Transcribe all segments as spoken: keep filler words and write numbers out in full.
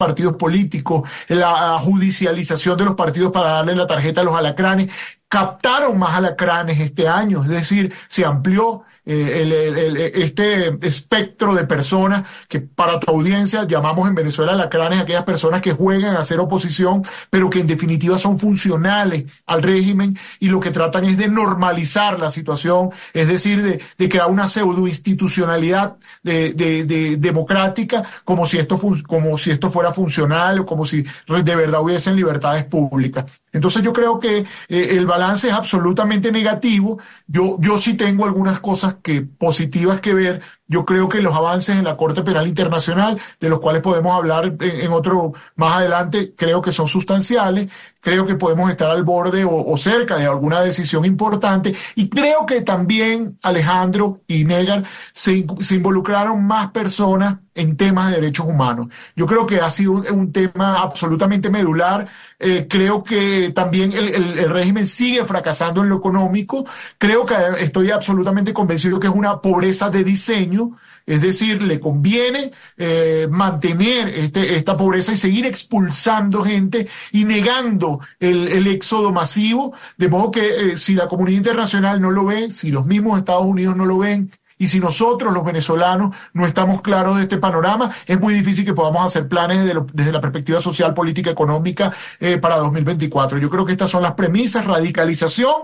partidos políticos, la judicialización de los partidos para darle la tarjeta a los alacranes. Captaron más alacranes este año, es decir, se amplió eh, el, el, el, este espectro de personas que para tu audiencia llamamos en Venezuela alacranes, aquellas personas que juegan a hacer oposición, pero que en definitiva son funcionales al régimen y lo que tratan es de normalizar la situación, es decir, de, de crear una pseudoinstitucionalidad de, de, de, democrática, como si esto fun, como si esto fuera funcional o como si de verdad hubiesen libertades públicas. Entonces yo creo que eh, el balance es absolutamente negativo. Yo, yo sí tengo algunas cosas que, positivas que ver. Yo creo que los avances en la Corte Penal Internacional, de los cuales podemos hablar en, en otro más adelante, creo que son sustanciales. Creo que podemos estar al borde o, o cerca de alguna decisión importante. Y creo que también Alejandro y Negar se, se involucraron más personas en temas de derechos humanos. Yo creo que ha sido un, un tema absolutamente medular. Eh, creo que también el, el, el régimen sigue fracasando en lo económico. Creo que estoy absolutamente convencido que es una pobreza de diseño. Es decir, le conviene eh, mantener este, esta pobreza y seguir expulsando gente y negando el, el éxodo masivo, de modo que eh, si la comunidad internacional no lo ve, si los mismos Estados Unidos no lo ven, y si nosotros los venezolanos no estamos claros de este panorama, es muy difícil que podamos hacer planes desde, lo, desde la perspectiva social, política, económica eh, para dos mil veinticuatro. Yo creo que estas son las premisas: radicalización,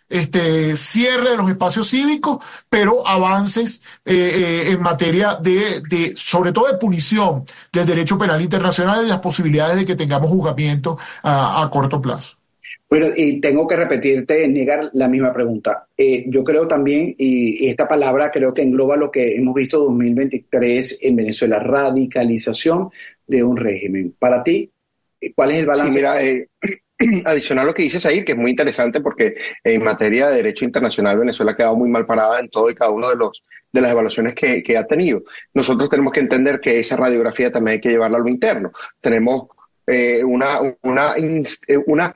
este, cierre de los espacios cívicos, pero avances eh, eh, en materia de, de, sobre todo de punición del derecho penal internacional y las posibilidades de que tengamos juzgamiento a, a corto plazo. Bueno, y tengo que repetirte, Negar, la misma pregunta. Eh, yo creo también, y, y esta palabra creo que engloba lo que hemos visto en dos mil veintitrés en Venezuela, radicalización de un régimen. Para ti, ¿cuál es el balance? Sí, mira, eh, adicional a lo que dices ahí, que es muy interesante porque en materia de derecho internacional Venezuela ha quedado muy mal parada en todo y cada uno de los de las evaluaciones que, que ha tenido. Nosotros tenemos que entender que esa radiografía también hay que llevarla a lo interno. Tenemos eh, una, una, una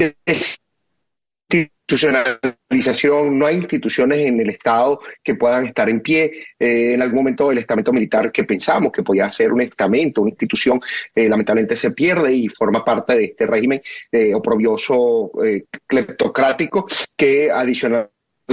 institucionalización, no hay instituciones en el Estado que puedan estar en pie. Eh, en algún momento el estamento militar que pensamos que podía ser un estamento, una institución, eh, lamentablemente se pierde y forma parte de este régimen eh, oprobioso, eh, cleptocrático, que adicional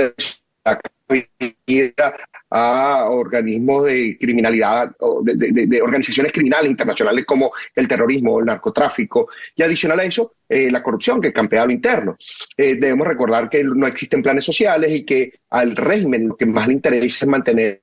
a organismos de criminalidad, de, de, de organizaciones criminales internacionales como el terrorismo, el narcotráfico, y adicional a eso, eh, la corrupción que campea a lo interno. Eh, debemos recordar que no existen planes sociales y que al régimen lo que más le interesa es mantener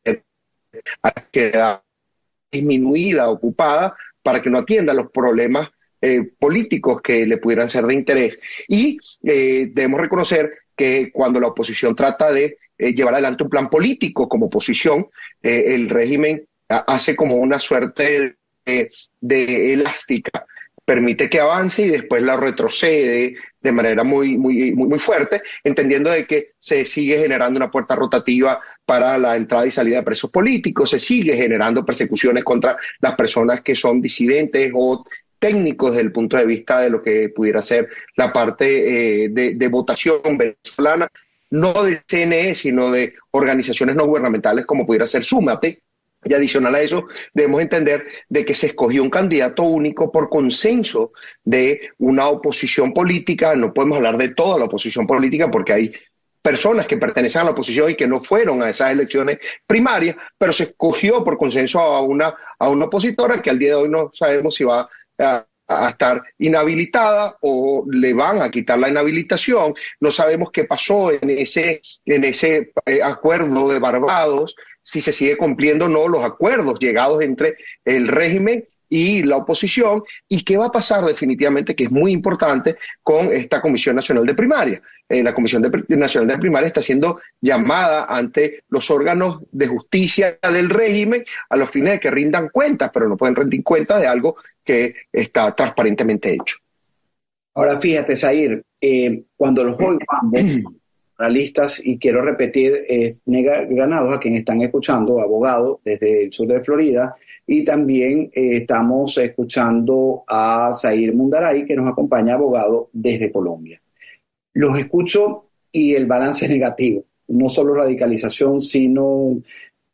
a la sociedad disminuida, ocupada, para que no atienda los problemas eh, políticos que le pudieran ser de interés. Y eh, debemos reconocer que cuando la oposición trata de eh, llevar adelante un plan político como oposición, eh, el régimen hace como una suerte de, de elástica, permite que avance y después la retrocede de manera muy, muy, muy, muy fuerte, entendiendo de que se sigue generando una puerta rotativa para la entrada y salida de presos políticos, se sigue generando persecuciones contra las personas que son disidentes o técnicos desde el punto de vista de lo que pudiera ser la parte eh, de, de votación venezolana, no de C N E, sino de organizaciones no gubernamentales como pudiera ser Súmate. Y adicional a eso, debemos entender de que se escogió un candidato único por consenso de una oposición política. No podemos hablar de toda la oposición política porque hay personas que pertenecen a la oposición y que no fueron a esas elecciones primarias, pero se escogió por consenso a una, a una opositora que al día de hoy no sabemos si va a, a estar inhabilitada o le van a quitar la inhabilitación. No sabemos qué pasó en ese, en ese eh, acuerdo de Barbados, si se sigue cumpliendo o no los acuerdos llegados entre el régimen y la oposición, y qué va a pasar definitivamente, que es muy importante, con esta Comisión Nacional de Primaria. Eh, la Comisión de, Nacional de Primaria está siendo llamada ante los órganos de justicia del régimen a los fines de que rindan cuentas, pero no pueden rendir cuentas de algo que está transparentemente hecho. Ahora fíjate, Zair, eh, cuando los oigo ambos analistas, y quiero repetir, eh, Negar Granados, a quien están escuchando, abogado desde el sur de Florida, y también eh, estamos escuchando a Zair Mundaray, que nos acompaña, abogado desde Colombia. Los escucho y el balance es negativo, no solo radicalización, sino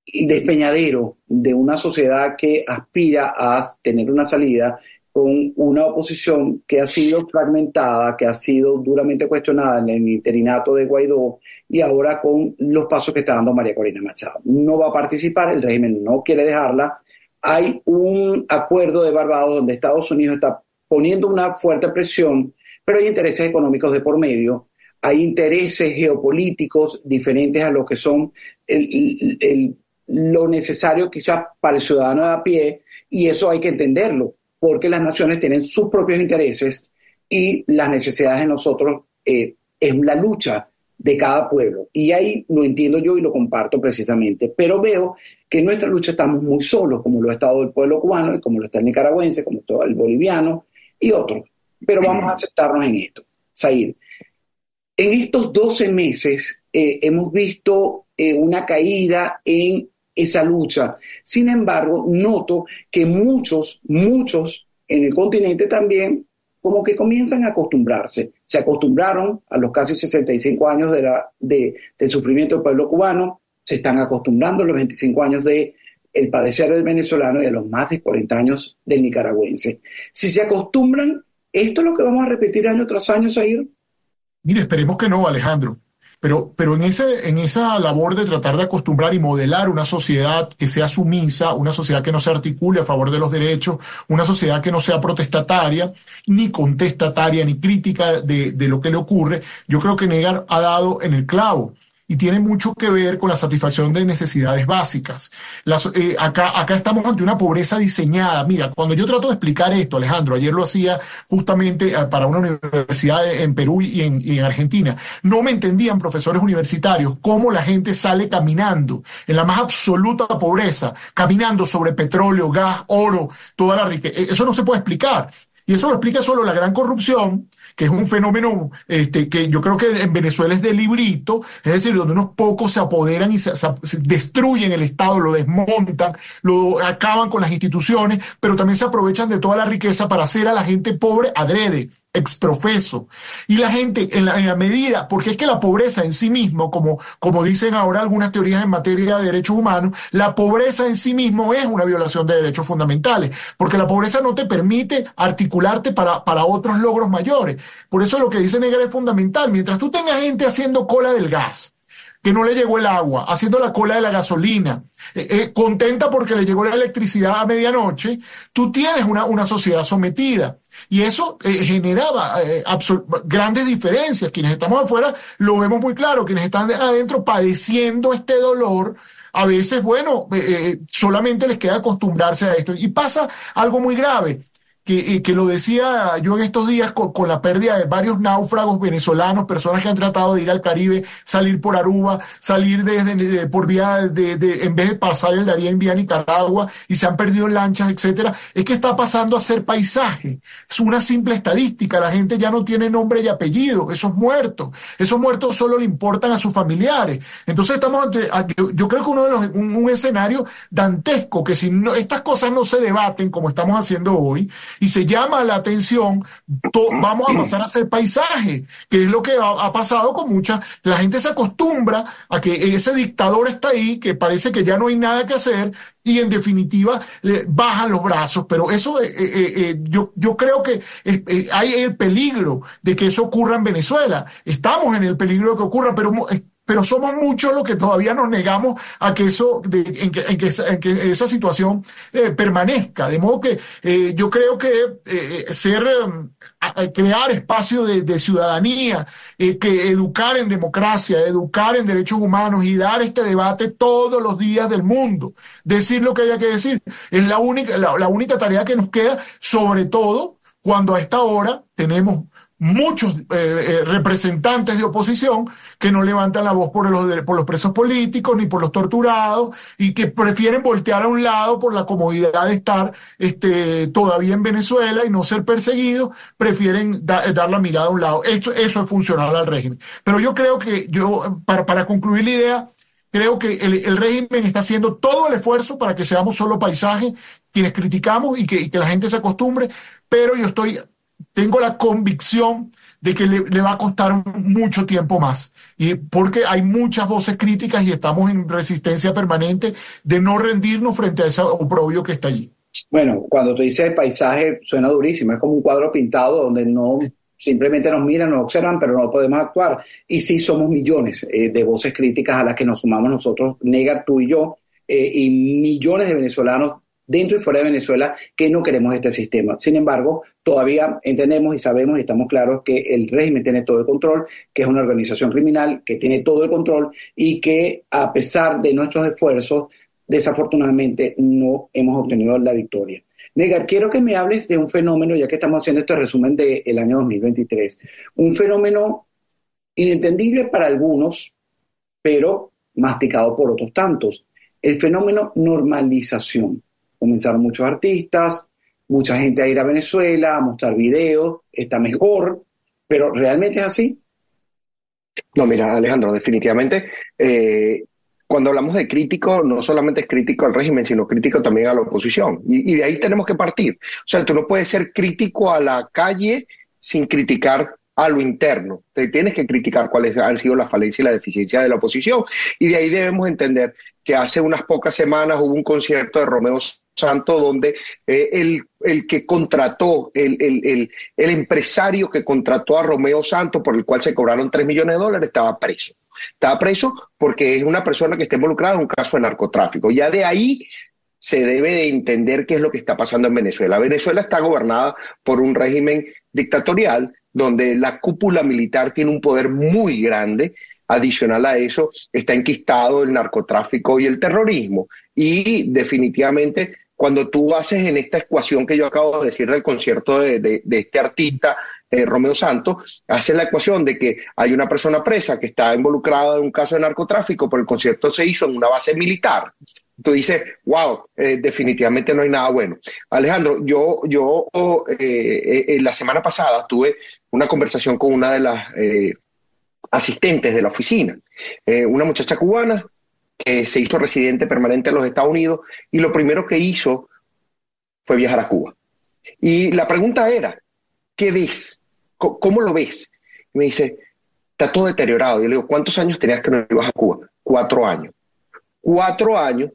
despeñadero de una sociedad que aspira a tener una salida con una oposición que ha sido fragmentada, que ha sido duramente cuestionada en el interinato de Guaidó y ahora con los pasos que está dando María Corina Machado. No va a participar, el régimen no quiere dejarla. Hay un acuerdo de Barbados donde Estados Unidos está poniendo una fuerte presión, pero hay intereses económicos de por medio, hay intereses geopolíticos diferentes a lo que son el, el, el, lo necesario quizás para el ciudadano de a pie, y eso hay que entenderlo, porque las naciones tienen sus propios intereses y las necesidades de nosotros eh, es la lucha de cada pueblo. Y ahí lo entiendo yo y lo comparto precisamente. Pero veo que en nuestra lucha estamos muy solos, como lo ha estado el pueblo cubano, y como lo está el nicaragüense, como todo el boliviano y otros. Pero vamos a aceptarnos en esto. Zahir, en estos doce meses eh, hemos visto eh, una caída en esa lucha. Sin embargo, noto que muchos, muchos en el continente también como que comienzan a acostumbrarse. Se acostumbraron a los casi sesenta y cinco años de la, de, del sufrimiento del pueblo cubano, se están acostumbrando a los veinticinco años del padecer del venezolano y a los más de cuarenta años del nicaragüense. Si se acostumbran, ¿esto es lo que vamos a repetir año tras año, Zahir? Mire, esperemos que no, Alejandro. Pero, pero en, ese, en esa labor de tratar de acostumbrar y modelar una sociedad que sea sumisa, una sociedad que no se articule a favor de los derechos, una sociedad que no sea protestataria, ni contestataria, ni crítica de, de lo que le ocurre, yo creo que Negar ha dado en el clavo. Y tiene mucho que ver con la satisfacción de necesidades básicas. Las, eh, acá, acá estamos ante una pobreza diseñada. Mira, cuando yo trato de explicar esto, Alejandro, ayer lo hacía justamente eh, para una universidad en Perú y en, y en Argentina, no me entendían profesores universitarios cómo la gente sale caminando en la más absoluta pobreza, caminando sobre petróleo, gas, oro, toda la riqueza. Eso no se puede explicar. Y eso lo explica solo la gran corrupción, que es un fenómeno este, que yo creo que en Venezuela es de librito, es decir, donde unos pocos se apoderan y se, se, se destruyen el Estado, lo desmontan, lo acaban con las instituciones, pero también se aprovechan de toda la riqueza para hacer a la gente pobre adrede, exprofeso. Y la gente, en la, en la medida, porque es que la pobreza en sí mismo, como, como dicen ahora algunas teorías en materia de derechos humanos, la pobreza en sí mismo es una violación de derechos fundamentales, porque la pobreza no te permite articularte para, para otros logros mayores. Por eso lo que dice Negar es fundamental. Mientras tú tengas gente haciendo cola del gas, que no le llegó el agua, haciendo la cola de la gasolina, eh, eh, contenta porque le llegó la electricidad a medianoche, tú tienes una, una sociedad sometida. Y eso eh, generaba eh, grandes diferencias. Quienes estamos afuera lo vemos muy claro, quienes están adentro padeciendo este dolor, a veces, bueno, eh, eh, solamente les queda acostumbrarse a esto. Y pasa algo muy grave. Que, que lo decía yo en estos días con, con la pérdida de varios náufragos venezolanos, personas que han tratado de ir al Caribe, salir por Aruba, salir desde de, por vía de, de, en vez de pasar el Darién vía Nicaragua, y se han perdido en lanchas, etcétera. Es que está pasando a ser paisaje. Es una simple estadística. La gente ya no tiene nombre y apellido. Esos muertos, esos muertos solo le importan a sus familiares. Entonces estamos ante, yo, yo creo que uno de los, un, un escenario dantesco, que si no, estas cosas no se debaten como estamos haciendo hoy, y se llama la atención, to, vamos a pasar a ser paisaje, que es lo que ha, ha pasado con muchas. La gente se acostumbra a que ese dictador está ahí, que parece que ya no hay nada que hacer, y en definitiva le bajan los brazos. Pero eso, eh, eh, eh, yo, yo creo que eh, eh, hay el peligro de que eso ocurra en Venezuela. Estamos en el peligro de que ocurra, pero eh, pero somos muchos los que todavía nos negamos a que eso, de, en, que, en, que, en que esa situación eh, permanezca. De modo que eh, yo creo que eh, ser, eh, crear espacio de, de ciudadanía, eh, que educar en democracia, educar en derechos humanos y dar este debate todos los días del mundo, decir lo que haya que decir, es la única, la, la única tarea que nos queda, sobre todo cuando a esta hora tenemos muchos eh, eh, representantes de oposición que no levantan la voz por los, por los presos políticos ni por los torturados, y que prefieren voltear a un lado por la comodidad de estar este, todavía en Venezuela y no ser perseguidos, prefieren da, dar la mirada a un lado. Eso, eso es funcional al régimen. Pero yo creo que, yo para, para concluir la idea, creo que el, el régimen está haciendo todo el esfuerzo para que seamos solo paisaje, quienes criticamos, y que, y que la gente se acostumbre, pero yo estoy tengo la convicción de que le, le va a costar mucho tiempo más, y porque hay muchas voces críticas y estamos en resistencia permanente de no rendirnos frente a ese oprobio que está allí. Bueno, cuando tú dices paisaje, suena durísimo, es como un cuadro pintado donde no simplemente nos miran, nos observan, pero no podemos actuar. Y sí somos millones eh, de voces críticas a las que nos sumamos nosotros, Negar, tú y yo, eh, y millones de venezolanos dentro y fuera de Venezuela que no queremos este sistema. Sin embargo, todavía entendemos y sabemos y estamos claros que el régimen tiene todo el control, que es una organización criminal que tiene todo el control y que a pesar de nuestros esfuerzos, desafortunadamente no hemos obtenido la victoria. Negar, quiero que me hables de un fenómeno, ya que estamos haciendo este resumen del año dos mil veintitrés. Un fenómeno inentendible para algunos, pero masticado por otros tantos. El fenómeno normalización. Comenzaron muchos artistas, mucha gente a ir a Venezuela, a mostrar videos, está mejor, pero ¿realmente es así? No, mira, Alejandro, definitivamente, eh, cuando hablamos de crítico, no solamente es crítico al régimen, sino crítico también a la oposición. Y, y de ahí tenemos que partir. O sea, tú no puedes ser crítico a la calle sin criticar a lo interno. Te tienes que criticar cuáles han sido las falencias y la deficiencia de la oposición. Y de ahí debemos entender que hace unas pocas semanas hubo un concierto de Romeo Santos donde eh, el, el que contrató, el, el, el, el empresario que contrató a Romeo Santos, por el cual se cobraron tres millones de dólares, estaba preso. Estaba preso porque es una persona que está involucrada en un caso de narcotráfico. Ya de ahí se debe de entender qué es lo que está pasando en Venezuela. Venezuela está gobernada por un régimen dictatorial donde la cúpula militar tiene un poder muy grande. Adicional a eso, está enquistado el narcotráfico y el terrorismo. Y definitivamente, cuando tú haces en esta ecuación que yo acabo de decir del concierto de, de, de este artista, eh, Romeo Santos, haces la ecuación de que hay una persona presa que está involucrada en un caso de narcotráfico, pero el concierto se hizo en una base militar. Tú dices, wow, eh, definitivamente no hay nada bueno. Alejandro, yo, yo eh, eh, la semana pasada tuve una conversación con una de las eh, asistentes de la oficina, eh, una muchacha cubana que se hizo residente permanente en los Estados Unidos y lo primero que hizo fue viajar a Cuba. Y la pregunta era, ¿qué ves? ¿Cómo lo ves? Y me dice, está todo deteriorado. Yo le digo, ¿cuántos años tenías que no ibas a Cuba? Cuatro años. Cuatro años.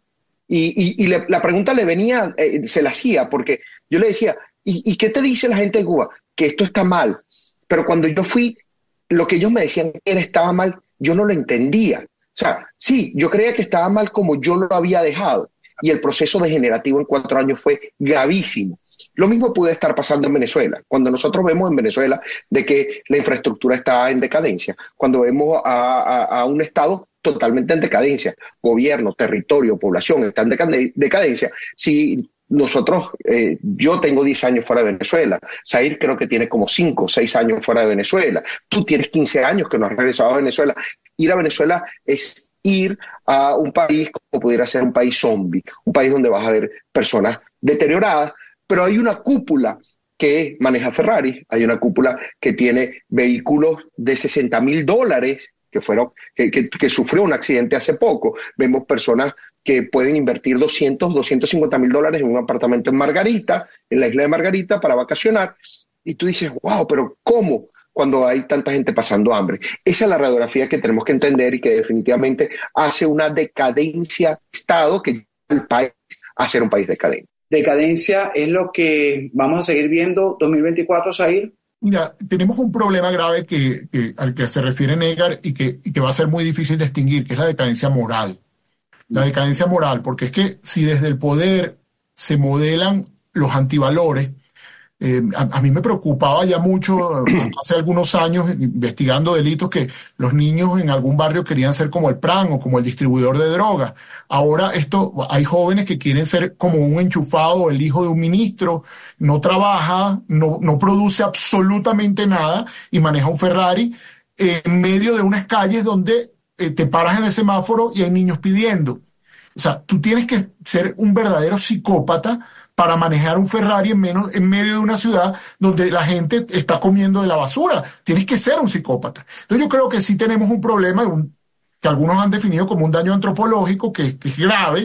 Y, y, y le, la pregunta le venía, eh, se la hacía, porque yo le decía, ¿y, ¿y qué te dice la gente de Cuba? Que esto está mal. Pero cuando yo fui, lo que ellos me decían que estaba mal, yo no lo entendía. O sea, sí, yo creía que estaba mal como yo lo había dejado. Y el proceso degenerativo en cuatro años fue gravísimo. Lo mismo puede estar pasando en Venezuela. Cuando nosotros vemos en Venezuela de que la infraestructura está en decadencia, cuando vemos a, a, a un Estado totalmente en decadencia, gobierno, territorio, población está en decadencia, si nosotros, eh, yo tengo diez años fuera de Venezuela, Zahir creo que tiene como cinco o seis años fuera de Venezuela, tú tienes quince años que no has regresado a Venezuela. Ir a Venezuela es ir a un país como pudiera ser un país zombie, un país donde vas a ver personas deterioradas, pero hay una cúpula que maneja Ferrari, hay una cúpula que tiene vehículos de sesenta mil dólares que fueron, que, que, que sufrió un accidente hace poco. Vemos personas que pueden invertir doscientos, doscientos cincuenta mil dólares en un apartamento en Margarita, en la isla de Margarita, para vacacionar. Y tú dices, wow, pero ¿cómo? Cuando hay tanta gente pasando hambre. Esa es la radiografía que tenemos que entender y que definitivamente hace una decadencia de Estado que lleva al país a ser un país decadente. Decadencia es lo que vamos a seguir viendo dos mil veinticuatro, Zahir. Mira, tenemos un problema grave que, que, al que se refiere Negar y que, y que va a ser muy difícil de extinguir, que es la decadencia moral. La decadencia moral, porque es que si desde el poder se modelan los antivalores, eh, a, a mí me preocupaba ya mucho hace algunos años investigando delitos que los niños en algún barrio querían ser como el Pran o como el distribuidor de drogas. Ahora esto, hay jóvenes que quieren ser como un enchufado, el hijo de un ministro, no trabaja, no, no produce absolutamente nada y maneja un Ferrari en medio de unas calles donde eh, te paras en el semáforo y hay niños pidiendo. O sea, tú tienes que ser un verdadero psicópata para manejar un Ferrari en, menos, en medio de una ciudad donde la gente está comiendo de la basura. Tienes que ser un psicópata. Entonces yo creo que sí tenemos un problema un, que algunos han definido como un daño antropológico, que, que es grave,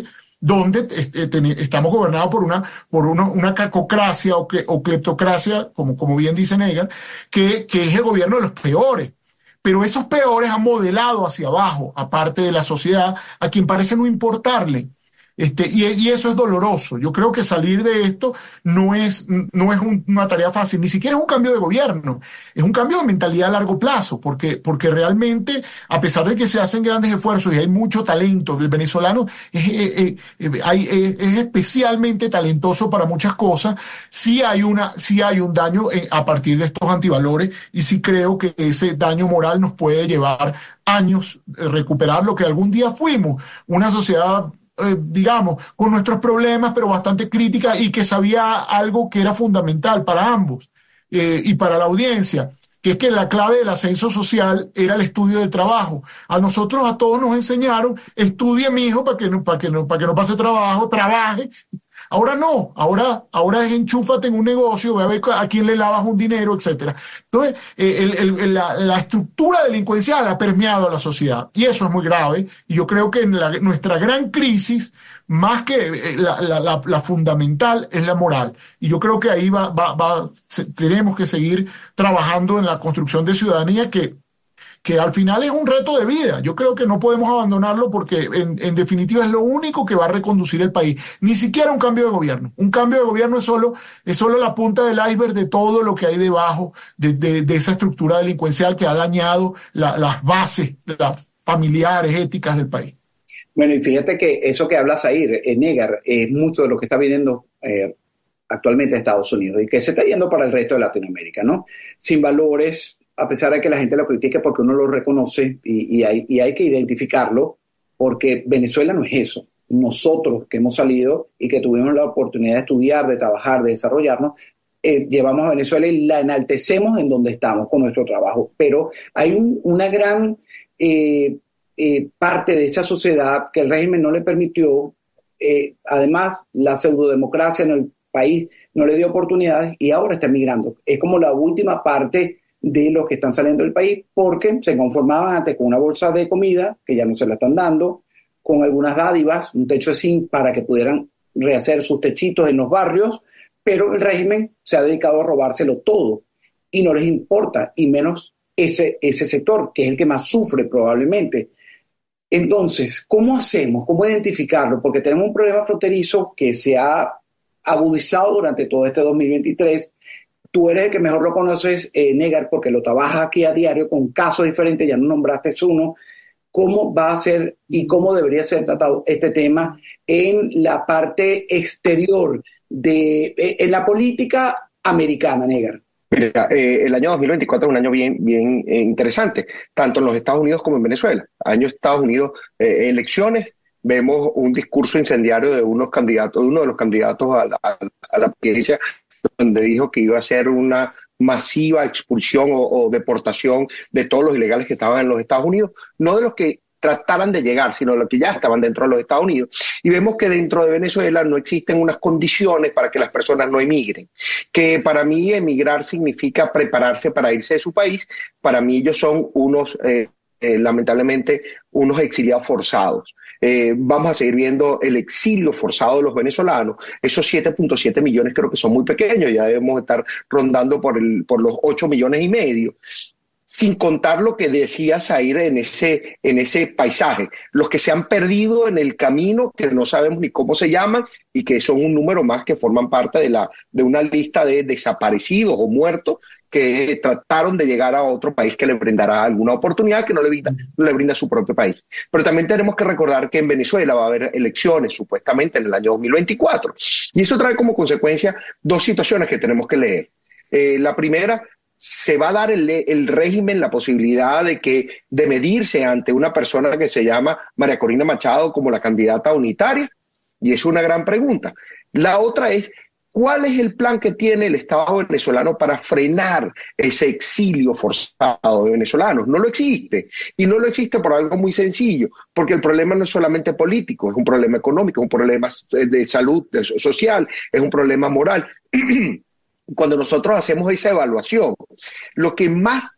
donde este, ten, estamos gobernados por una, por uno, una cacocracia o, que, o cleptocracia, como, como bien dice Negar, que, que es el gobierno de los peores. Pero esos peores han modelado hacia abajo, aparte de la sociedad, a quien parece no importarle. Este, y, y eso es doloroso. Yo creo que salir de esto no es, no es un, una tarea fácil, ni siquiera es un cambio de gobierno, es un cambio de mentalidad a largo plazo, porque, porque realmente, a pesar de que se hacen grandes esfuerzos y hay mucho talento, el venezolano es, es, es, es, es especialmente talentoso para muchas cosas, sí hay, una, sí hay un daño a partir de estos antivalores, y sí creo que ese daño moral nos puede llevar años recuperar lo que algún día fuimos, una sociedad Eh, digamos, con nuestros problemas, pero bastante crítica y que sabía algo que era fundamental para ambos eh, y para la audiencia, que es que la clave del ascenso social era el estudio del trabajo. A nosotros, a todos nos enseñaron, estudie, mijo, para que no, para que no, para que no pase trabajo, trabaje. Ahora no, ahora, ahora es enchúfate en un negocio, ve a ver a quién le lavas un dinero, etcétera. Entonces, eh, el, el, la, la estructura delincuencial ha permeado a la sociedad y eso es muy grave. Y yo creo que en la, nuestra gran crisis, más que eh, la, la, la, la fundamental, es la moral. Y yo creo que ahí va, va, va, se, tenemos que seguir trabajando en la construcción de ciudadanía que que al final es un reto de vida. Yo creo que no podemos abandonarlo porque en, en definitiva es lo único que va a reconducir el país. Ni siquiera un cambio de gobierno. Un cambio de gobierno es solo, es solo la punta del iceberg de todo lo que hay debajo de, de, de esa estructura delincuencial que ha dañado la, las bases las familiares, éticas del país. Bueno, y fíjate que eso que habla Zair, eh, Negar, es mucho de lo que está viniendo eh, actualmente a Estados Unidos y que se está yendo para el resto de Latinoamérica, ¿no? Sin valores, a pesar de que la gente lo critique porque uno lo reconoce y, y, hay, y hay que identificarlo, porque Venezuela no es eso. Nosotros que hemos salido y que tuvimos la oportunidad de estudiar, de trabajar, de desarrollarnos, eh, llevamos a Venezuela y la enaltecemos en donde estamos con nuestro trabajo. Pero hay un, una gran eh, eh, parte de esa sociedad que el régimen no le permitió. Eh, además, la pseudodemocracia en el país no le dio oportunidades y ahora está emigrando. Es como la última parte de los que están saliendo del país porque se conformaban antes con una bolsa de comida que ya no se la están dando, con algunas dádivas, un techo de zinc para que pudieran rehacer sus techitos en los barrios, pero el régimen se ha dedicado a robárselo todo y no les importa, y menos ese, ese sector que es el que más sufre probablemente. Entonces, ¿cómo hacemos? ¿Cómo identificarlo? Porque tenemos un problema fronterizo que se ha agudizado durante todo este dos mil veintitrés. Tú eres el que mejor lo conoces, eh, Negar, porque lo trabajas aquí a diario con casos diferentes, ya no nombraste uno. ¿Cómo va a ser y cómo debería ser tratado este tema en la parte exterior, de, eh, en la política americana, Negar? Mira, eh, el año dos mil veinticuatro es un año bien, bien eh, interesante, tanto en los Estados Unidos como en Venezuela. Año Estados Unidos, eh, elecciones, vemos un discurso incendiario de unos candidatos, de uno de los candidatos a la, a la presidencia, donde dijo que iba a ser una masiva expulsión o, o deportación de todos los ilegales que estaban en los Estados Unidos, no de los que trataran de llegar, sino de los que ya estaban dentro de los Estados Unidos. Y vemos que dentro de Venezuela no existen unas condiciones para que las personas no emigren, que para mí emigrar significa prepararse para irse de su país. Para mí ellos son unos, eh, eh, lamentablemente, unos exiliados forzados. Eh, vamos a seguir viendo el exilio forzado de los venezolanos. Esos siete punto siete millones creo que son muy pequeños, ya debemos estar rondando por, el, por los ocho millones y medio. Sin contar lo que decía Zair en ese, en ese paisaje, los que se han perdido en el camino, que no sabemos ni cómo se llaman, y que son un número más que forman parte de, la, de una lista de desaparecidos o muertos que trataron de llegar a otro país que le brindará alguna oportunidad que no le brinda, no le brinda su propio país. Pero también tenemos que recordar que en Venezuela va a haber elecciones supuestamente en el año dos mil veinticuatro, y eso trae como consecuencia dos situaciones que tenemos que leer. Eh, la primera, se va a dar el, el régimen la posibilidad de, que, de medirse ante una persona que se llama María Corina Machado como la candidata unitaria, y es una gran pregunta. La otra es, ¿cuál es el plan que tiene el Estado venezolano para frenar ese exilio forzado de venezolanos? No lo existe, y no lo existe por algo muy sencillo, porque el problema no es solamente político, es un problema económico, es un problema de salud de social, es un problema moral. Cuando nosotros hacemos esa evaluación, lo que más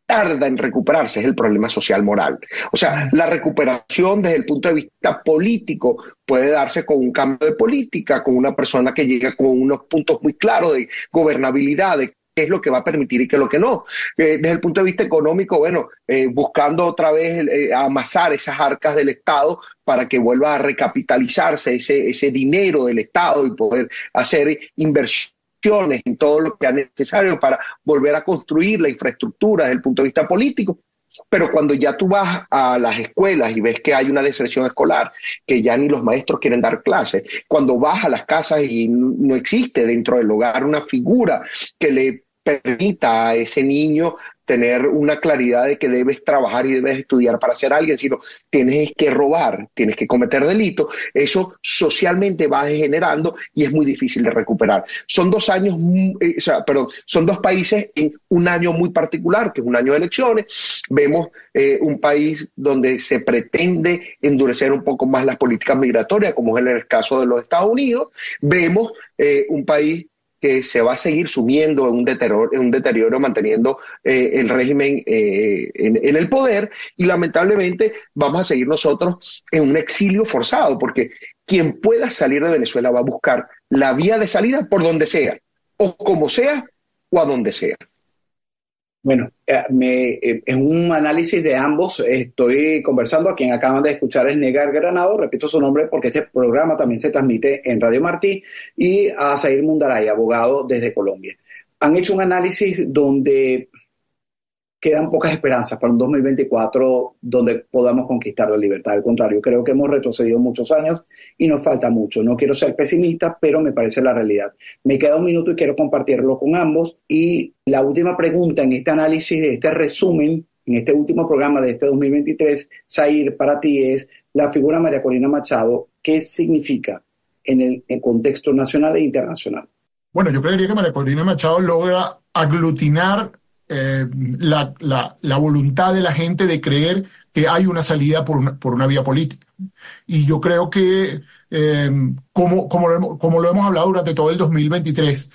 tarda en recuperarse es el problema social moral. O sea, la recuperación desde el punto de vista político puede darse con un cambio de política, con una persona que llega con unos puntos muy claros de gobernabilidad, de qué es lo que va a permitir y qué es lo que no. Eh, desde el punto de vista económico, bueno, eh, buscando otra vez eh, amasar esas arcas del Estado para que vuelva a recapitalizarse ese, ese dinero del Estado y poder hacer inversiones en todo lo que sea necesario para volver a construir la infraestructura desde el punto de vista político. Pero cuando ya tú vas a las escuelas y ves que hay una deserción escolar, que ya ni los maestros quieren dar clases, cuando vas a las casas y no existe dentro del hogar una figura que le permita a ese niño tener una claridad de que debes trabajar y debes estudiar para ser alguien, sino tienes que robar, tienes que cometer delitos, eso socialmente va degenerando y es muy difícil de recuperar. Son dos años, eh, o sea, perdón, son dos países en un año muy particular, que es un año de elecciones. Vemos eh, un país donde se pretende endurecer un poco más las políticas migratorias, como es en el caso de los Estados Unidos. Vemos eh, un país que se va a seguir sumiendo en un deterioro, en un deterioro manteniendo eh, el régimen eh, en, en el poder, y lamentablemente vamos a seguir nosotros en un exilio forzado, porque quien pueda salir de Venezuela va a buscar la vía de salida por donde sea, o como sea, o a donde sea. Bueno, eh, me, eh, en un análisis de ambos estoy conversando. A quien acaban de escuchar es Negar Granado, repito su nombre porque este programa también se transmite en Radio Martí, y a Zair Mundaray, abogado desde Colombia. Han hecho un análisis donde quedan pocas esperanzas para un dos mil veinticuatro donde podamos conquistar la libertad. Al contrario, creo que hemos retrocedido muchos años y nos falta mucho. No quiero ser pesimista, pero me parece la realidad. Me queda un minuto y quiero compartirlo con ambos. Y la última pregunta en este análisis, de este resumen, en este último programa de este dos mil veintitrés, Zair, para ti es la figura María Corina Machado. ¿Qué significa en el en contexto nacional e internacional? Bueno, yo creería que María Corina Machado logra aglutinar Eh, la, la, la voluntad de la gente de creer que hay una salida por una, por una vía política. Y yo creo que, eh, como, como, lo hemos, como lo hemos hablado durante todo el dos mil veintitrés,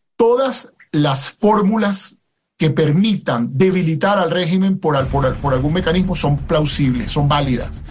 todas las fórmulas que permitan debilitar al régimen por, por, por algún mecanismo son plausibles, son válidas.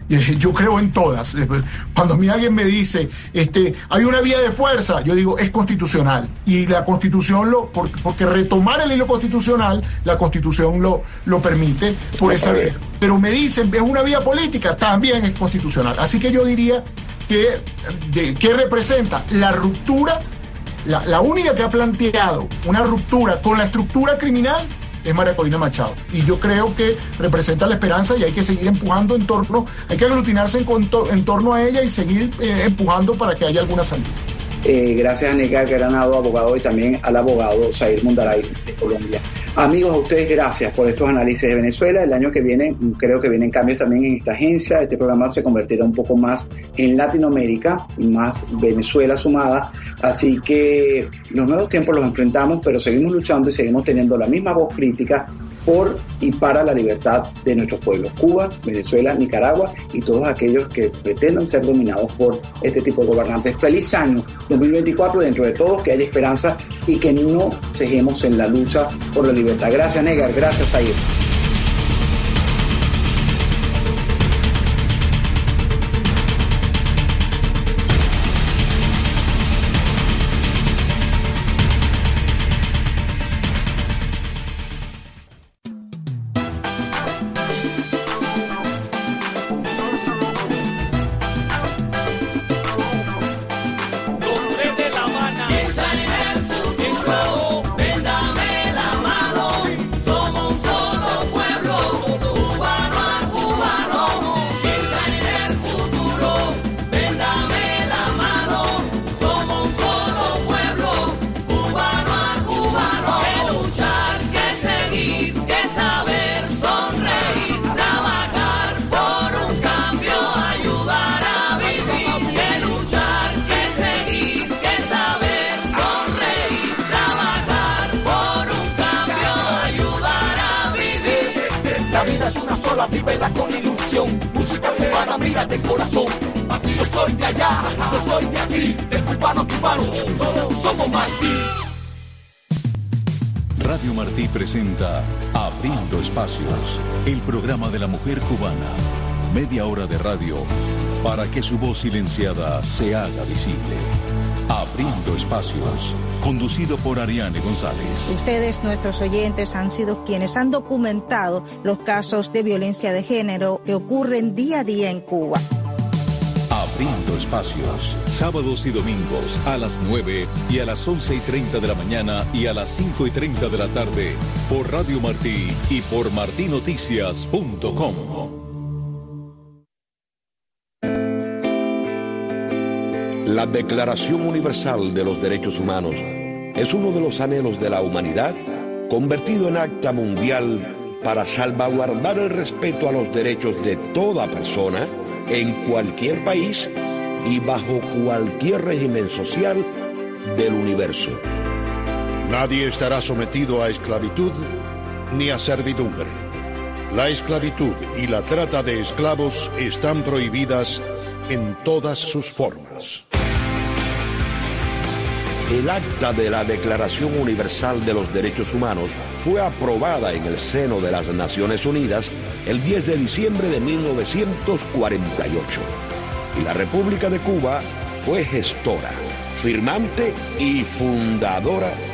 Yo creo en todas. Cuando a mí alguien me dice, este, hay una vía de fuerza, yo digo, es constitucional. Y la Constitución, lo, porque retomar el hilo constitucional, la Constitución lo, lo permite por esa vía. Pero me dicen, es una vía política, también es constitucional. Así que yo diría que, de, que representa la ruptura, la, la única que ha planteado una ruptura con la estructura criminal es María Corina Machado, y yo creo que representa la esperanza, y hay que seguir empujando en torno, hay que aglutinarse en, en torno a ella y seguir eh, empujando para que haya alguna salida. Eh, gracias a Negar Granado, abogado, y también al abogado Zair Mundaray de Colombia. Amigos, a ustedes gracias por estos análisis de Venezuela. El año que viene creo que vienen cambios también en esta agencia. Este programa se convertirá un poco más en Latinoamérica, más Venezuela sumada. Así que los nuevos tiempos los enfrentamos, pero seguimos luchando y seguimos teniendo la misma voz crítica por y para la libertad de nuestros pueblos: Cuba, Venezuela, Nicaragua y todos aquellos que pretendan ser dominados por este tipo de gobernantes. Feliz año dos mil veinticuatro, dentro de todos, que haya esperanza y que no cejemos en la lucha por la libertad. Gracias, Negar. Gracias, Zair. Vívela con ilusión, música cubana, mira de corazón. Aquí yo soy de allá, yo soy de aquí, de cubano a cubano, somos Martí. Radio Martí presenta Abriendo Espacios, el programa de la mujer cubana. Media hora de radio para que su voz silenciada se haga visible. Abriendo Espacios, conducido por Ariane González. Ustedes, nuestros oyentes, han sido quienes han documentado los casos de violencia de género que ocurren día a día en Cuba. Abriendo Espacios, sábados y domingos a las nueve y a las once y treinta de la mañana y a las cinco y treinta de la tarde por Radio Martí y por martinoticias punto com. La Declaración Universal de los Derechos Humanos es uno de los anhelos de la humanidad convertido en acta mundial para salvaguardar el respeto a los derechos de toda persona en cualquier país y bajo cualquier régimen social del universo. Nadie estará sometido a esclavitud ni a servidumbre. La esclavitud y la trata de esclavos están prohibidas en todas sus formas. El acta de la Declaración Universal de los Derechos Humanos fue aprobada en el seno de las Naciones Unidas el diez de diciembre de mil novecientos cuarenta y ocho. Y la República de Cuba fue gestora, firmante y fundadora